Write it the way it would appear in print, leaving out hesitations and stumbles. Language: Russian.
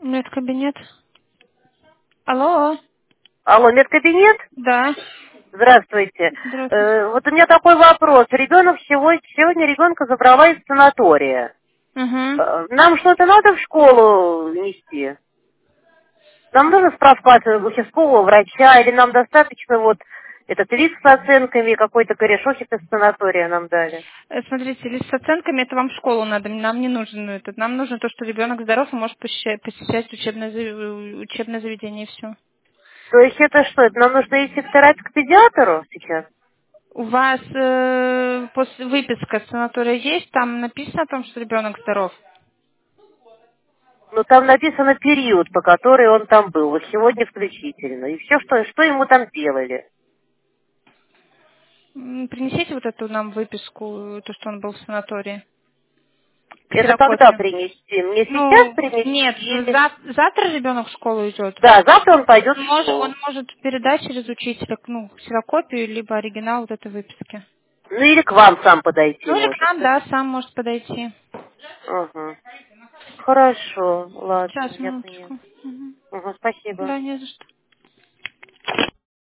Медкабинет. Алло. Алло, медкабинет? Да. Здравствуйте. Здравствуйте. Вот у меня такой вопрос. Ребенок сегодня ребенка забрала из санатория. Угу. Нам что-то надо в школу нести? Нам нужно справку от участкового врача, или нам достаточно вот этот лист с оценками, какой-то корешочек из санатория нам дали? Смотрите, лист с оценками, это вам в школу надо, нам не нужен этот. Нам нужно то, что ребенок здоров и может посещать учебное заведение, и все. То есть это что? Это нам нужно идти в терапию к педиатру сейчас? У вас после выписка с санатория есть, там написано о том, что ребенок здоров? Ну, там написано период, по который он там был, вот сегодня включительно. И все, что ему там делали. Принесите вот эту нам выписку, то, что он был в санатории. Это когда Ксерокопию. принести? Мне сейчас Ну, принести нет, или... завтра ребенок в школу идет. Да, завтра он пойдет в Он школу. может передать через учителя, ксерокопию, либо оригинал вот этой выписки. Ну, или к вам сам подойти Ну или к может, нам, да? да, сам может подойти. Ага. Хорошо, ладно, Сейчас, я поняла. минуточку. Мгм. Ага, спасибо. Да, не за что.